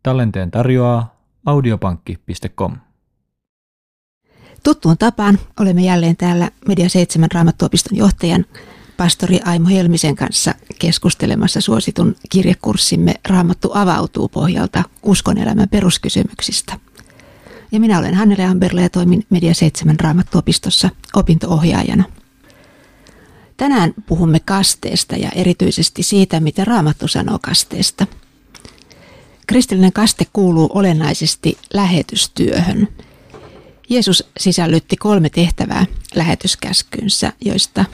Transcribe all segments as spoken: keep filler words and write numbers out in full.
Tallenteen tarjoaa audiopankki piste com. Tuttuun tapaan olemme jälleen täällä Media seitsemän Raamattuopiston johtajan pastori Aimo Helmisen kanssa keskustelemassa suositun kirjekurssimme Raamattu avautuu pohjalta uskon elämän peruskysymyksistä. Ja minä olen Hannele Amberle ja toimin Media seitsemän Raamattuopistossa opinto-ohjaajana. Tänään puhumme kasteesta ja erityisesti siitä, mitä Raamattu sanoo kasteesta. Kristillinen kaste kuuluu olennaisesti lähetystyöhön. Jeesus sisällytti kolme tehtävää lähetyskäskynsä, joista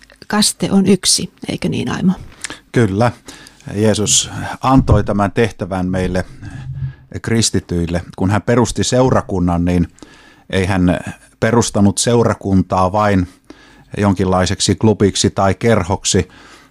kaste on yksi, eikö niin Aimo? Kyllä. Jeesus antoi tämän tehtävän meille kristityille. Kun hän perusti seurakunnan, niin ei hän perustanut seurakuntaa vain jonkinlaiseksi klubiksi tai kerhoksi,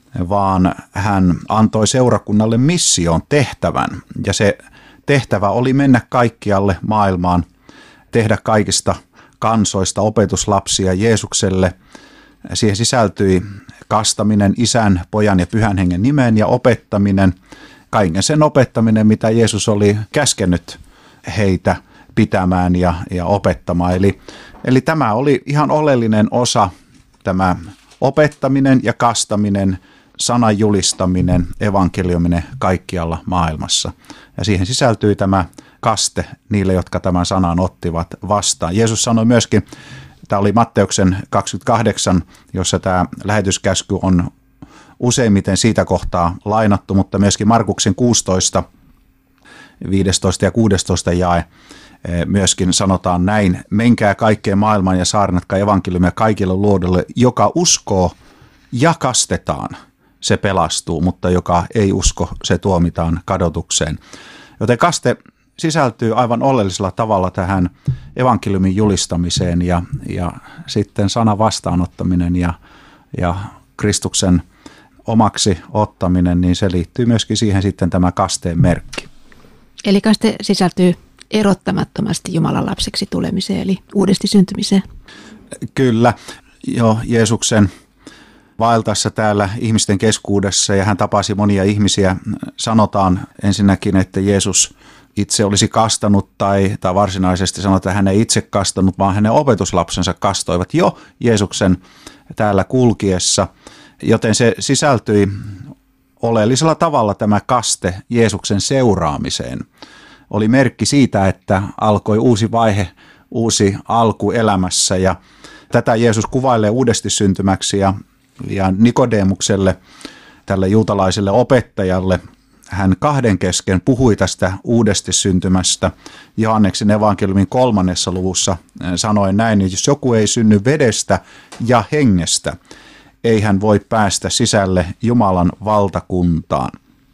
vaan hän antoi seurakunnalle mission tehtävän. Ja se tehtävä oli mennä kaikkialle maailmaan, tehdä kaikista kansoista opetuslapsia Jeesukselle. Siihen sisältyi kastaminen Isän, Pojan ja Pyhän Hengen nimeen ja opettaminen, kaiken sen opettaminen, mitä Jeesus oli käskenyt heitä pitämään ja, ja opettamaan. Eli, eli tämä oli ihan oleellinen osa, tämä opettaminen ja kastaminen, sanan julistaminen, evankeliuminen kaikkialla maailmassa. Ja siihen sisältyi tämä kaste niille, jotka tämän sanan ottivat vastaan. Jeesus sanoi myöskin, tämä oli Matteuksen kaksikymmentäkahdeksan, jossa tämä lähetyskäsky on useimmiten siitä kohtaa lainattu, mutta myöskin Markuksen kuusitoista, viisitoista ja kuusitoista jae myöskin sanotaan näin: menkää kaikkeen maailmaan ja saarnatkaa evankeliumia kaikille luodulle, joka uskoo ja kastetaan, se pelastuu, mutta joka ei usko, se tuomitaan kadotukseen. Joten kaste sisältyy aivan oleellisella tavalla tähän evankeliumin julistamiseen ja, ja sitten sanan vastaanottaminen ja, ja Kristuksen omaksi ottaminen, niin se liittyy myöskin siihen sitten tämä kasteen merkki. Eli kaste sisältyy erottamattomasti Jumalan lapseksi tulemiseen, eli uudesti syntymiseen. Kyllä, jo Jeesuksen vaeltaessa täällä ihmisten keskuudessa, ja hän tapasi monia ihmisiä, sanotaan ensinnäkin, että Jeesus itse olisi kastanut, tai, tai varsinaisesti sanotaan, että hän ei itse kastanut, vaan hänen opetuslapsensa kastoivat jo Jeesuksen täällä kulkiessa, joten se sisältyi oleellisella tavalla tämä kaste Jeesuksen seuraamiseen. Oli merkki siitä, että alkoi uusi vaihe, uusi alku elämässä, ja tätä Jeesus kuvailee uudesti syntymäksi, ja, ja Nikodemukselle, tälle juutalaiselle opettajalle, hän kahden kesken puhui tästä uudesti syntymästä. Johanneksen evankeliumin kolmannessa luvussa sanoi näin, että jos joku ei synny vedestä ja hengestä, ei hän voi päästä sisälle Jumalan valtakuntaan.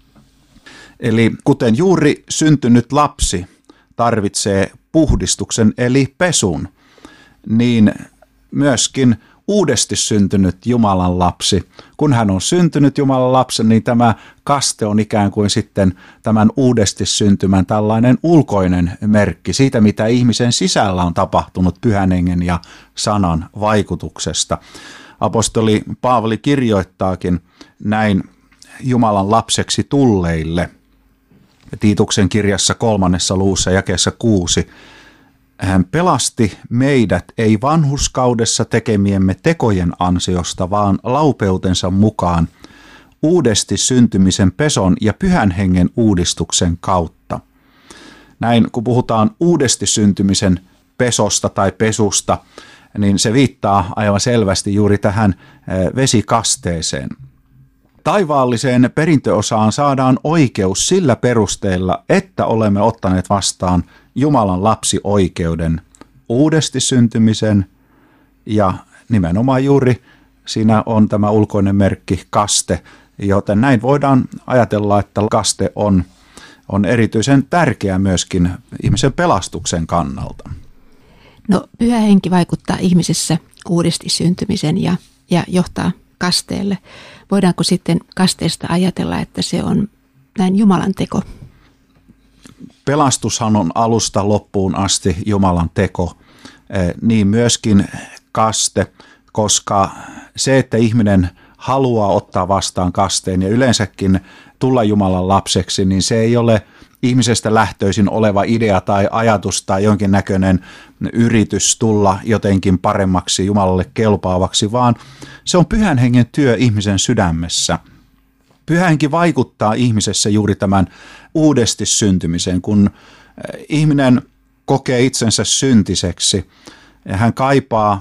Eli kuten juuri syntynyt lapsi tarvitsee puhdistuksen eli pesun, niin myöskin uudesti syntynyt Jumalan lapsi, kun hän on syntynyt Jumalan lapsen, niin tämä kaste on ikään kuin sitten tämän uudesti syntymän tällainen ulkoinen merkki siitä, mitä ihmisen sisällä on tapahtunut Pyhän Hengen ja sanan vaikutuksesta. Apostoli Paavali kirjoittaakin näin Jumalan lapseksi tulleille. Tiituksen kirjassa kolmannessa luvussa jakeessa kuusi. Hän pelasti meidät ei vanhurskaudessa tekemiemme tekojen ansiosta, vaan laupeutensa mukaan uudesti syntymisen peson ja Pyhän Hengen uudistuksen kautta. Näin kun puhutaan uudesti syntymisen pesosta tai pesusta, niin se viittaa aivan selvästi juuri tähän vesikasteeseen. Taivaalliseen perintöosaan saadaan oikeus sillä perusteella, että olemme ottaneet vastaan Jumalan lapsioikeuden, uudesti syntymisen, ja nimenomaan juuri siinä on tämä ulkoinen merkki kaste, joten näin voidaan ajatella, että kaste on, on erityisen tärkeä myöskin ihmisen pelastuksen kannalta. No, Pyhä Henki vaikuttaa ihmisessä uudesti syntymisen ja, ja johtaa kasteelle. Voidaanko sitten kasteesta ajatella, että se on näin Jumalan teko? Pelastushan on alusta loppuun asti Jumalan teko, niin myöskin kaste, koska se, että ihminen haluaa ottaa vastaan kasteen ja yleensäkin tulla Jumalan lapseksi, niin se ei ole ihmisestä lähtöisin oleva idea tai ajatus tai jonkinnäköinen yritys tulla jotenkin paremmaksi, Jumalalle kelpaavaksi, vaan se on Pyhän Hengen työ ihmisen sydämessä. Pyhä Henki vaikuttaa ihmisessä juuri tämän uudesti syntymiseen, kun ihminen kokee itsensä syntiseksi ja hän kaipaa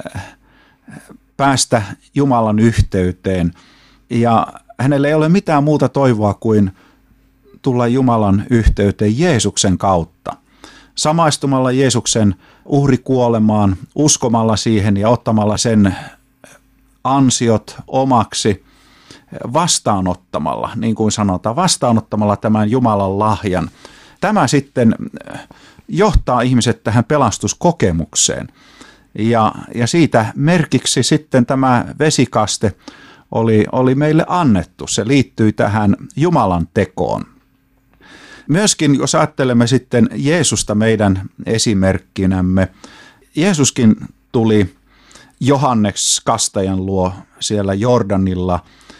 päästä Jumalan yhteyteen ja hänellä ei ole mitään muuta toivoa kuin tulla Jumalan yhteyteen Jeesuksen kautta. Samaistumalla Jeesuksen uhrikuolemaan, uskomalla siihen ja ottamalla sen ansiot omaksi, vastaanottamalla, niin kuin sanotaan, vastaanottamalla tämän Jumalan lahjan. Tämä sitten johtaa ihmiset tähän pelastuskokemukseen. Ja, ja siitä merkiksi sitten tämä vesikaste oli, oli meille annettu. Se liittyy tähän Jumalan tekoon. Myöskin jos ajattelemme sitten Jeesusta meidän esimerkkinämme, Jeesuskin tuli Johannes kastajan luo siellä Jordanilla,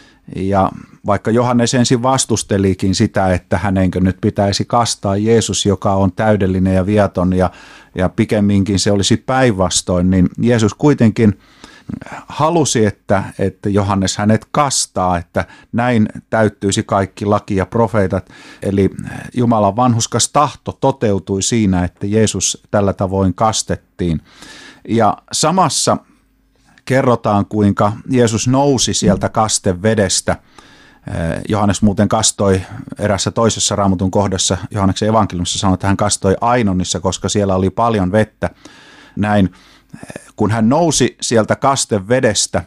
ja vaikka Johannes ensin vastustelikin sitä, että hänenkö nyt pitäisi kastaa Jeesus, joka on täydellinen ja viaton ja, ja pikemminkin se olisi päinvastoin, niin Jeesus kuitenkin halusi, että, että Johannes hänet kastaa, että näin täyttyisi kaikki laki ja profeetat. Eli Jumalan vanhurskas tahto toteutui siinä, että Jeesus tällä tavoin kastettiin. Ja samassa kerrotaan, kuinka Jeesus nousi sieltä kastevedestä. Johannes muuten kastoi erässä toisessa Raamatun kohdassa, Johanneksen evankeliumissa sanoi, että hän kastoi Ainonissa, koska siellä oli paljon vettä. Näin, kun hän nousi sieltä kastevedestä,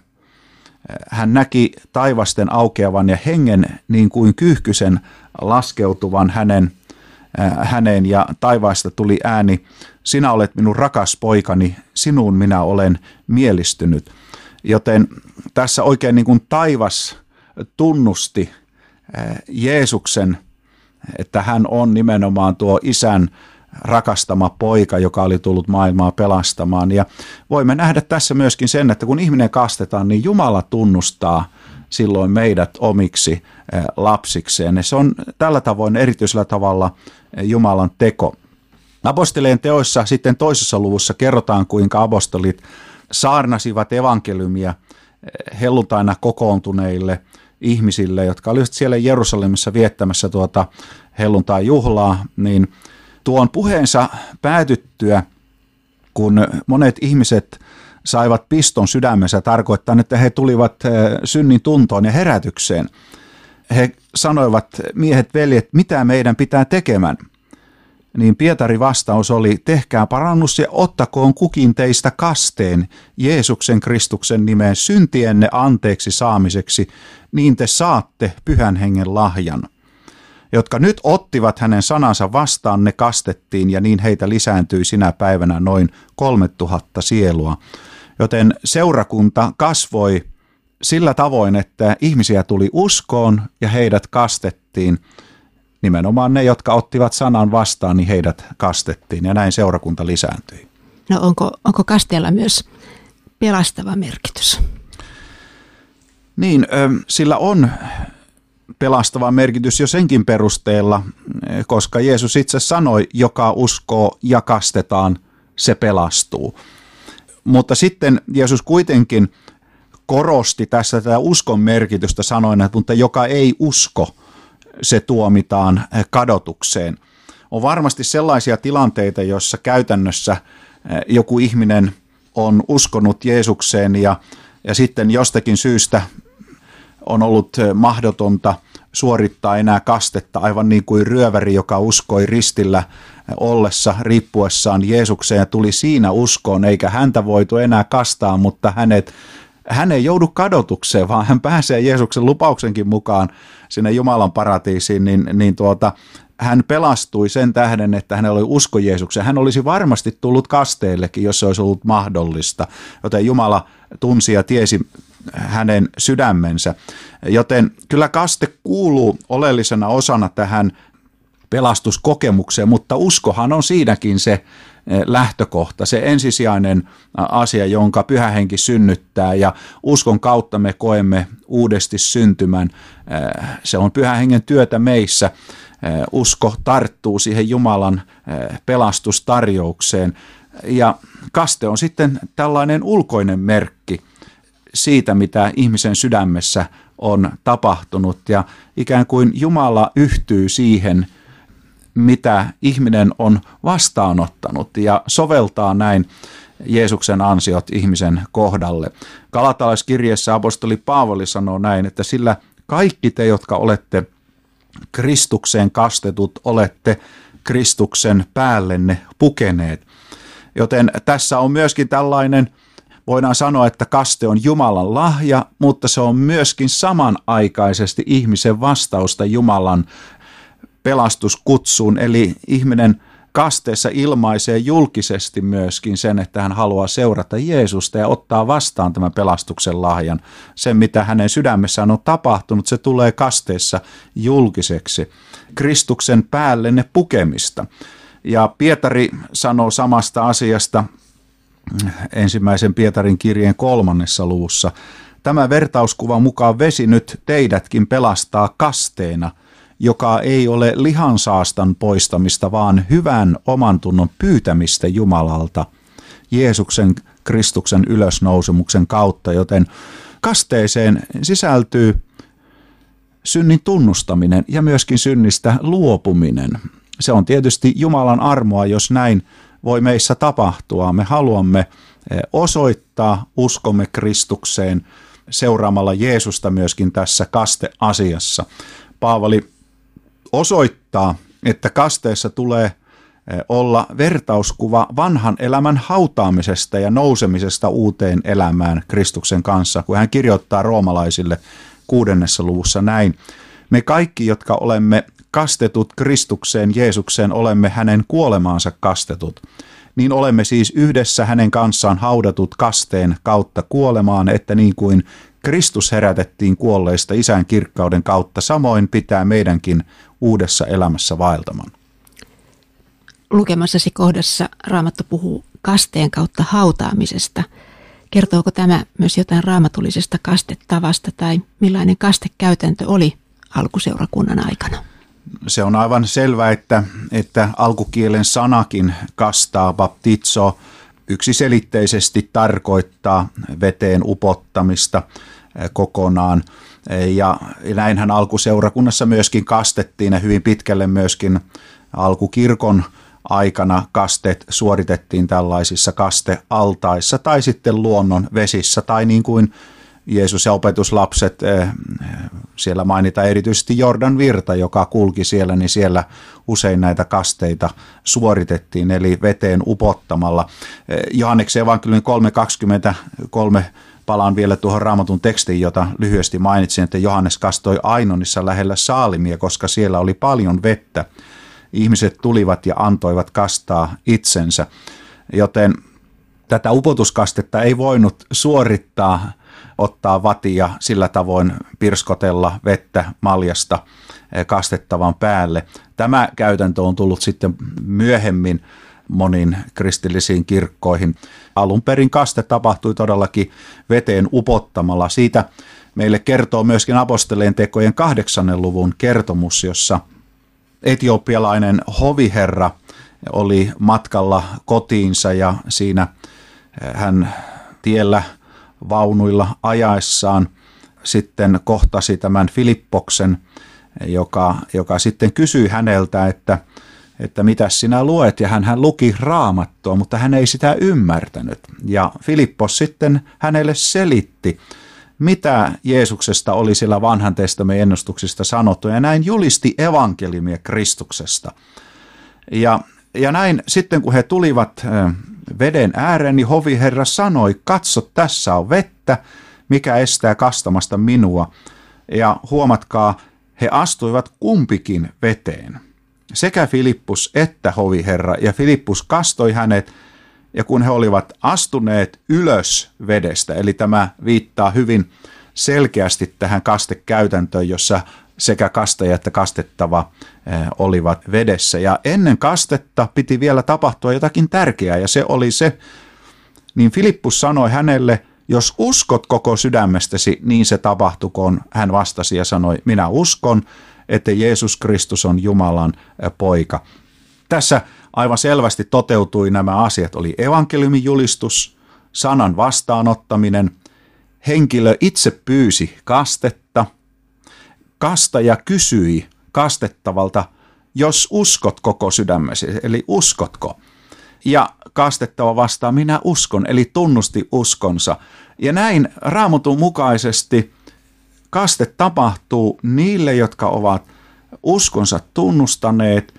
hän näki taivasten aukeavan ja hengen niin kuin kyyhkysen laskeutuvan hänen, häneen ja taivaasta tuli ääni, sinä olet minun rakas poikani, sinuun minä olen mielistynyt. Joten tässä oikein niin kuin taivas tunnusti Jeesuksen, että hän on nimenomaan tuo isän rakastama poika, joka oli tullut maailmaa pelastamaan. Ja voimme nähdä tässä myöskin sen, että kun ihminen kastetaan, niin Jumala tunnustaa silloin meidät omiksi lapsikseen. Se on tällä tavoin erityisellä tavalla Jumalan teko. Apostolien teoissa sitten toisessa luvussa kerrotaan, kuinka apostolit saarnasivat evankeliumia helluntaina kokoontuneille ihmisille, jotka olivat siellä Jerusalemissa viettämässä tuota helluntai-juhlaa, niin tuon puheensa päätyttyä, kun monet ihmiset saivat piston sydämensä, tarkoittaa, että he tulivat synnin tuntoon ja herätykseen. He sanoivat, miehet, veljet, mitä meidän pitää tekemään? Niin Pietarin vastaus oli, tehkää parannus ja ottakoon kukin teistä kasteen Jeesuksen Kristuksen nimeen syntienne anteeksi saamiseksi, niin te saatte Pyhän Hengen lahjan. Jotka nyt ottivat hänen sanansa vastaan, ne kastettiin ja niin heitä lisääntyi sinä päivänä noin kolme tuhatta sielua. Joten seurakunta kasvoi sillä tavoin, että ihmisiä tuli uskoon ja heidät kastettiin. Nimenomaan ne, jotka ottivat sanan vastaan, niin heidät kastettiin ja näin seurakunta lisääntyi. No onko, onko kasteella myös pelastava merkitys? Niin, sillä on pelastava merkitys jo senkin perusteella, koska Jeesus itse sanoi, joka uskoo ja kastetaan, se pelastuu. Mutta sitten Jeesus kuitenkin korosti tässä tätä uskon merkitystä sanoen, että mutta joka ei usko, se tuomitaan kadotukseen. On varmasti sellaisia tilanteita, joissa käytännössä joku ihminen on uskonut Jeesukseen ja, ja sitten jostakin syystä on ollut mahdotonta suorittaa enää kastetta, aivan niin kuin ryöväri, joka uskoi ristillä ollessa, riippuessaan Jeesukseen ja tuli siinä uskoon, eikä häntä voitu enää kastaa, mutta hänet, hän ei joudu kadotukseen, vaan hän pääsee Jeesuksen lupauksenkin mukaan sinne Jumalan paratiisiin, niin, niin tuota, hän pelastui sen tähden, että hänellä oli usko Jeesukseen. Hän olisi varmasti tullut kasteellekin, jos se olisi ollut mahdollista, joten Jumala tunsi ja tiesi hänen sydämensä. Joten kyllä kaste kuuluu oleellisena osana tähän pelastuskokemukseen, mutta uskohan on siinäkin se lähtökohta, se ensisijainen asia, jonka Pyhä Henki synnyttää, ja uskon kautta me koemme uudesti syntymän. Se on Pyhän Hengen työtä meissä. Usko tarttuu siihen Jumalan pelastustarjoukseen, ja kaste on sitten tällainen ulkoinen merkki siitä, mitä ihmisen sydämessä on tapahtunut, ja ikään kuin Jumala yhtyy siihen, mitä ihminen on vastaanottanut, ja soveltaa näin Jeesuksen ansiot ihmisen kohdalle. Galatalaiskirjeessä apostoli Paavali sanoo näin, että sillä kaikki te, jotka olette Kristukseen kastetut, olette Kristuksen päällenne pukeneet. Joten tässä on myöskin tällainen, voidaan sanoa, että kaste on Jumalan lahja, mutta se on myöskin samanaikaisesti ihmisen vastausta Jumalan pelastuskutsuun, eli ihminen kasteessa ilmaisee julkisesti myöskin sen, että hän haluaa seurata Jeesusta ja ottaa vastaan tämän pelastuksen lahjan. Se, mitä hänen sydämessään on tapahtunut, se tulee kasteessa julkiseksi. Kristuksen päällenne pukemista. Ja Pietari sanoo samasta asiasta ensimmäisen Pietarin kirjeen kolmannessa luvussa. Tämä vertauskuvan mukaan vesi nyt teidätkin pelastaa kasteena, joka ei ole lihansaastan poistamista, vaan hyvän omantunnon pyytämistä Jumalalta Jeesuksen Kristuksen ylösnousemuksen kautta, joten kasteeseen sisältyy synnin tunnustaminen ja myöskin synnistä luopuminen. Se on tietysti Jumalan armoa, jos näin voi meissä tapahtua. Me haluamme osoittaa uskomme Kristukseen seuraamalla Jeesusta myöskin tässä kasteasiassa. Paavali osoittaa, että kasteessa tulee olla vertauskuva vanhan elämän hautaamisesta ja nousemisesta uuteen elämään Kristuksen kanssa, kun hän kirjoittaa roomalaisille kuudennessa luvussa näin. Me kaikki, jotka olemme kastetut Kristukseen Jeesukseen, olemme hänen kuolemaansa kastetut. Niin olemme siis yhdessä hänen kanssaan haudatut kasteen kautta kuolemaan, että niin kuin Kristus herätettiin kuolleista Isän kirkkauden kautta, samoin pitää meidänkin uudessa elämässä vaeltamaan. Lukemassasi kohdassa Raamattu puhuu kasteen kautta hautaamisesta. Kertooko tämä myös jotain raamatullisesta kastetavasta tai millainen kastekäytäntö oli alkuseurakunnan aikana? Se on aivan selvä, että, että alkukielen sanakin kastaa, baptizo, yksiselitteisesti tarkoittaa veteen upottamista kokonaan. Ja näinhän alkuseurakunnassa myöskin kastettiin ja hyvin pitkälle myöskin alkukirkon aikana kasteet suoritettiin tällaisissa kastealtaissa tai sitten luonnon vesissä tai niin kuin Jeesus ja opetuslapset, siellä mainitaan erityisesti Jordan virta, joka kulki siellä, niin siellä usein näitä kasteita suoritettiin, eli veteen upottamalla. Johanneksen evankeliumin kolme kaksikymmentäkolme, palaan vielä tuohon Raamatun tekstiin, jota lyhyesti mainitsin, että Johannes kastoi Ainonissa lähellä Saalimia, koska siellä oli paljon vettä. Ihmiset tulivat ja antoivat kastaa itsensä, joten tätä upotuskastetta ei voinut suorittaa, ottaa vatia sillä tavoin pirskotella vettä maljasta kastettavan päälle. Tämä käytäntö on tullut sitten myöhemmin moniin kristillisiin kirkkoihin. Alun perin kaste tapahtui todellakin veteen upottamalla. Siitä meille kertoo myöskin apostolien tekojen kahdeksannen luvun kertomus, jossa etiopialainen hoviherra oli matkalla kotiinsa ja siinä hän tiellä vaunuilla ajaessaan sitten kohtasi tämän Filippoksen, joka, joka sitten kysyi häneltä, että, että mitä sinä luet, ja hän, hän luki Raamattua, mutta hän ei sitä ymmärtänyt. Ja Filippos sitten hänelle selitti, mitä Jeesuksesta oli siellä vanhan testamentin ennustuksista sanottu, ja näin julisti evankeliumia Kristuksesta. Ja, ja näin sitten kun he tulivat veden ääreen, niin hoviherra sanoi, katso, tässä on vettä, mikä estää kastamasta minua. Ja huomatkaa, he astuivat kumpikin veteen, sekä Filippus että hoviherra, ja Filippus kastoi hänet, ja kun he olivat astuneet ylös vedestä, eli tämä viittaa hyvin selkeästi tähän kastekäytäntöön, jossa sekä kastaja että kastettava olivat vedessä. Ja ennen kastetta piti vielä tapahtua jotakin tärkeää, ja se oli se, niin Filippus sanoi hänelle, jos uskot koko sydämestäsi, niin se tapahtukoon. Hän vastasi ja sanoi, minä uskon, että Jeesus Kristus on Jumalan poika. Tässä aivan selvästi toteutui nämä asiat. Oli evankeliumin julistus, sanan vastaanottaminen, henkilö itse pyysi kastetta, kastaja kysyi kastettavalta, jos uskot koko sydämesi, eli uskotko? Ja kastettava vastaa, minä uskon, eli tunnusti uskonsa. Ja näin Raamatun mukaisesti kaste tapahtuu niille, jotka ovat uskonsa tunnustaneet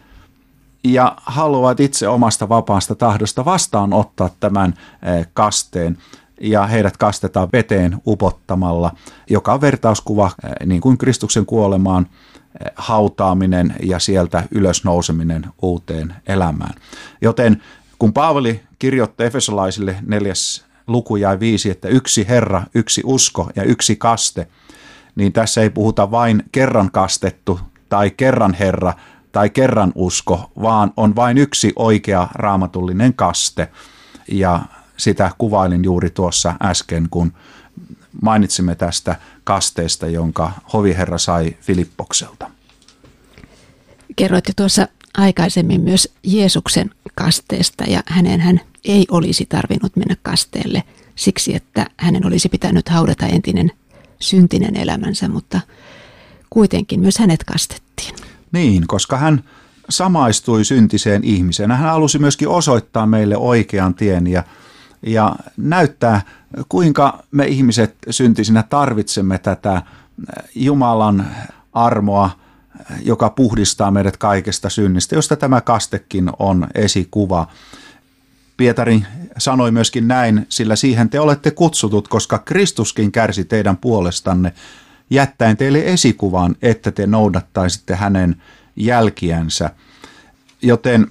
ja haluavat itse omasta vapaasta tahdosta vastaanottaa tämän kasteen. Ja heidät kastetaan veteen upottamalla, joka on vertauskuva niin kuin Kristuksen kuolemaan, hautaaminen ja sieltä ylösnouseminen uuteen elämään. Joten kun Paavali kirjoitti efesolaisille neljäs luku jae viisi, että yksi Herra, yksi usko ja yksi kaste, niin tässä ei puhuta vain kerran kastettu tai kerran Herra tai kerran usko, vaan on vain yksi oikea raamatullinen kaste. Ja sitä kuvailin juuri tuossa äsken, kun mainitsimme tästä kasteesta, jonka hoviherra sai Filippokselta. Kerroitte tuossa aikaisemmin myös Jeesuksen kasteesta, ja hänen hän ei olisi tarvinnut mennä kasteelle siksi, että hänen olisi pitänyt haudata entinen syntinen elämänsä, mutta kuitenkin myös hänet kastettiin. Niin, koska hän samaistui syntiseen ihmiseen. Hän halusi myöskin osoittaa meille oikean tien ja, ja näyttää, kuinka me ihmiset syntisinä tarvitsemme tätä Jumalan armoa, joka puhdistaa meidät kaikesta synnistä, josta tämä kastekin on esikuva. Pietari sanoi myöskin näin, sillä siihen te olette kutsutut, koska Kristuskin kärsi teidän puolestanne, jättäen teille esikuvan, että te noudattaisitte hänen jälkiänsä. Joten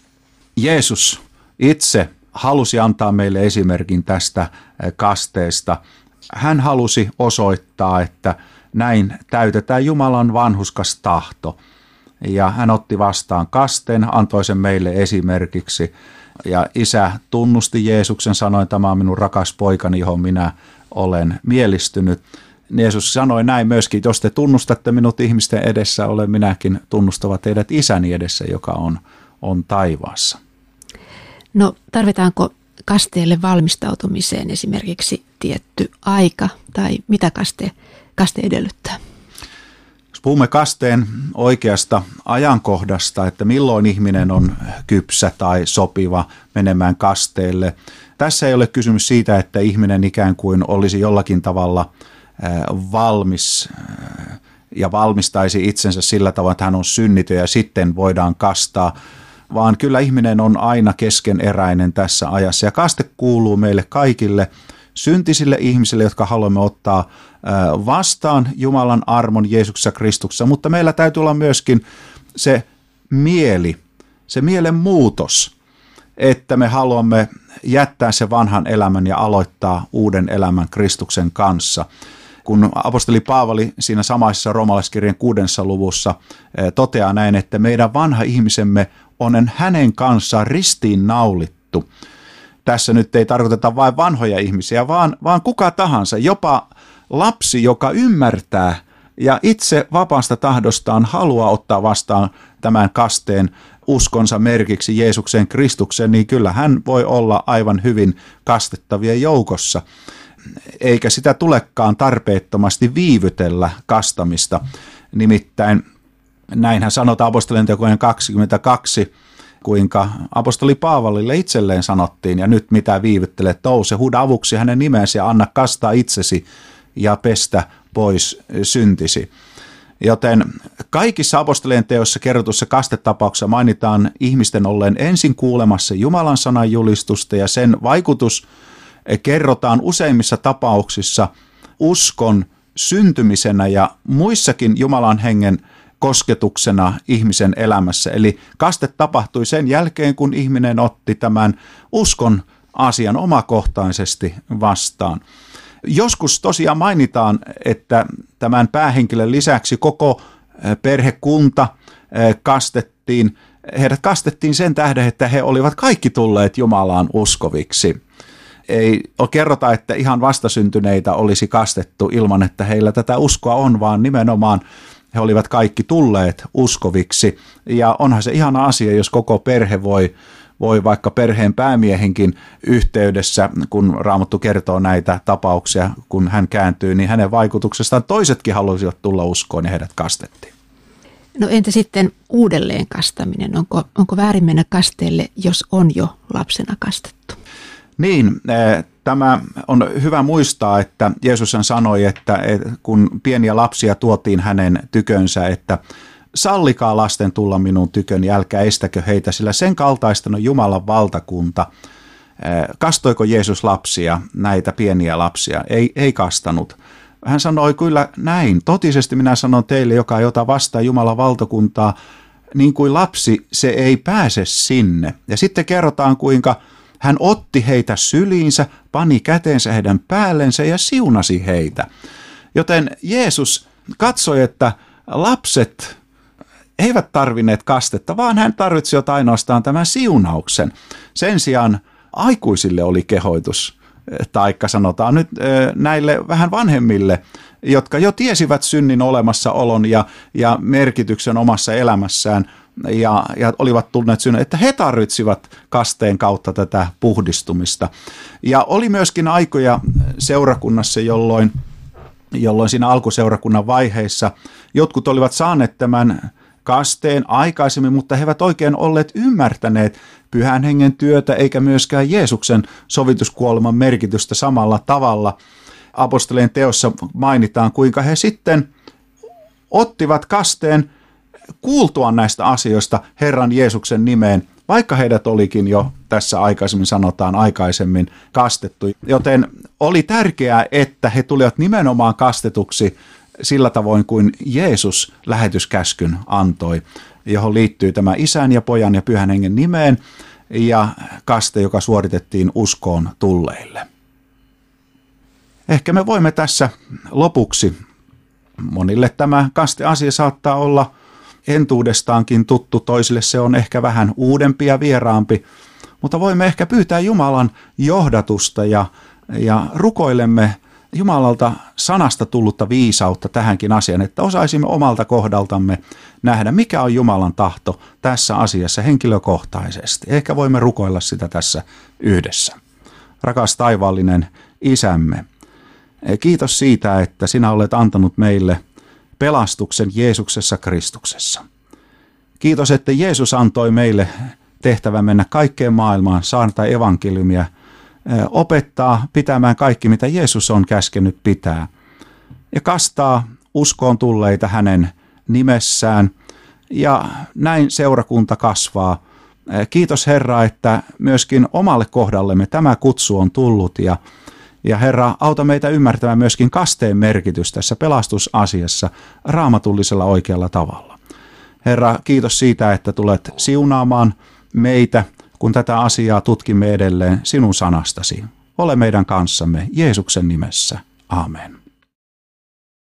Jeesus itse halusi antaa meille esimerkin tästä kasteesta. Hän halusi osoittaa, että näin täytetään Jumalan vanhurskas tahto. Ja hän otti vastaan kasteen, antoi sen meille esimerkiksi. Ja isä tunnusti Jeesuksen, sanoi, tämä on minun rakas poikani, johon minä olen mielistynyt. Jeesus sanoi näin myöskin, jos te tunnustatte minut ihmisten edessä, olen minäkin tunnustava teidät isäni edessä, joka on, on taivaassa. No tarvitaanko kasteelle valmistautumiseen esimerkiksi tietty aika tai mitä kaste, kaste edellyttää? Jos puhumme kasteen oikeasta ajankohdasta, että milloin ihminen on kypsä tai sopiva menemään kasteelle. Tässä ei ole kysymys siitä, että ihminen ikään kuin olisi jollakin tavalla valmis ja valmistaisi itsensä sillä tavalla, että hän on synnitön ja sitten voidaan kastaa, vaan kyllä ihminen on aina keskeneräinen tässä ajassa. Ja kaste kuuluu meille kaikille syntisille ihmisille, jotka haluamme ottaa vastaan Jumalan armon Jeesuksessa Kristuksessa, mutta meillä täytyy olla myöskin se mieli, se mielen muutos, että me haluamme jättää se vanhan elämän ja aloittaa uuden elämän Kristuksen kanssa. Kun apostoli Paavali siinä samaisessa roomalaiskirjan kuudessa luvussa toteaa näin, että meidän vanha ihmisemme on hänen kanssaan ristiin naulittu. Tässä nyt ei tarkoiteta vain vanhoja ihmisiä, vaan, vaan kuka tahansa, jopa lapsi, joka ymmärtää ja itse vapaasta tahdostaan haluaa ottaa vastaan tämän kasteen uskonsa merkiksi Jeesukseen Kristukseen, niin kyllä hän voi olla aivan hyvin kastettavien joukossa. Eikä sitä tulekaan tarpeettomasti viivytellä kastamista. Nimittäin näinhän sanotaan apostolien tekojen kaksikymmentäkaksi, kuinka apostoli Paavalille itselleen sanottiin, ja nyt mitä viivyttelet, touse, huuda avuksi hänen nimensä ja anna kastaa itsesi ja pestä pois syntisi. Joten kaikissa apostolien teoissa kerrotussa kastetapauksessa mainitaan ihmisten olleen ensin kuulemassa Jumalan sanan julistusta, ja sen vaikutus kerrotaan useimmissa tapauksissa uskon syntymisenä ja muissakin Jumalan hengen kosketuksena ihmisen elämässä. Eli kaste tapahtui sen jälkeen, kun ihminen otti tämän uskon asian omakohtaisesti vastaan. Joskus tosiaan mainitaan, että tämän päähenkilön lisäksi koko perhekunta kastettiin. Heidät kastettiin sen tähden, että he olivat kaikki tulleet Jumalaan uskoviksi. Ei kerrota, että ihan vastasyntyneitä olisi kastettu ilman, että heillä tätä uskoa on, vaan nimenomaan he olivat kaikki tulleet uskoviksi. Ja onhan se ihana asia, jos koko perhe voi, voi vaikka perheen päämiehenkin yhteydessä, kun Raamattu kertoo näitä tapauksia, kun hän kääntyy, niin hänen vaikutuksestaan toisetkin halusivat tulla uskoon ja heidät kastettiin. No entä sitten uudelleen kastaminen? Onko, onko väärin mennä kasteelle, jos on jo lapsena kastettu? Niin, tämä on hyvä muistaa, että Jeesus sanoi, että kun pieniä lapsia tuotiin hänen tykönsä, että sallikaa lasten tulla minun tyköni, älkää estäkö heitä, sillä sen kaltaista on Jumalan valtakunta. Kastoiko Jeesus lapsia, näitä pieniä lapsia? Ei, ei kastanut. Hän sanoi kyllä näin, totisesti minä sanon teille, joka ei ota vastaan Jumalan valtakuntaa, niin kuin lapsi, se ei pääse sinne. Ja sitten kerrotaan, kuinka hän otti heitä syliinsä, pani käteensä heidän päällensä ja siunasi heitä. Joten Jeesus katsoi, että lapset eivät tarvinneet kastetta, vaan hän tarvitsi jotain ainoastaan tämän siunauksen. Sen sijaan aikuisille oli kehoitus, taikka sanotaan nyt näille vähän vanhemmille, jotka jo tiesivät synnin olemassaolon ja, ja merkityksen omassa elämässään, Ja, ja olivat tulleet synnin, että he tarvitsivat kasteen kautta tätä puhdistumista. Ja oli myöskin aikoja seurakunnassa, jolloin, jolloin siinä alkuseurakunnan vaiheissa jotkut olivat saaneet tämän kasteen aikaisemmin, mutta he eivät oikein olleet ymmärtäneet Pyhän Hengen työtä eikä myöskään Jeesuksen sovituskuoleman merkitystä samalla tavalla. Apostolien teossa mainitaan, kuinka he sitten ottivat kasteen kuultua näistä asioista Herran Jeesuksen nimeen, vaikka heidät olikin jo tässä aikaisemmin sanotaan aikaisemmin kastettu. Joten oli tärkeää, että he tulivat nimenomaan kastetuksi sillä tavoin kuin Jeesus lähetyskäskyn antoi, johon liittyy tämä Isän ja Pojan ja Pyhän Hengen nimeen ja kaste, joka suoritettiin uskoon tulleille. Ehkä me voimme tässä lopuksi, monille tämä kasteasia saattaa olla entuudestaankin tuttu, toisille se on ehkä vähän uudempi ja vieraampi, mutta voimme ehkä pyytää Jumalan johdatusta ja, ja rukoilemme Jumalalta sanasta tullutta viisautta tähänkin asiaan, että osaisimme omalta kohdaltamme nähdä, mikä on Jumalan tahto tässä asiassa henkilökohtaisesti. Ehkä voimme rukoilla sitä tässä yhdessä. Rakas taivaallinen Isämme, kiitos siitä, että sinä olet antanut meille pelastuksen Jeesuksessa Kristuksessa. Kiitos, että Jeesus antoi meille tehtävän mennä kaikkeen maailmaan, saarnata evankeliumia, opettaa pitämään kaikki, mitä Jeesus on käskenyt pitää, ja kastaa uskoon tulleita hänen nimessään, ja näin seurakunta kasvaa. Kiitos Herra, että myöskin omalle kohdallemme tämä kutsu on tullut, ja Ja Herra, auta meitä ymmärtämään myöskin kasteen merkitys tässä pelastusasiassa raamatullisella oikealla tavalla. Herra, kiitos siitä, että tulet siunaamaan meitä, kun tätä asiaa tutkimme edelleen sinun sanastasi. Ole meidän kanssamme Jeesuksen nimessä. Amen.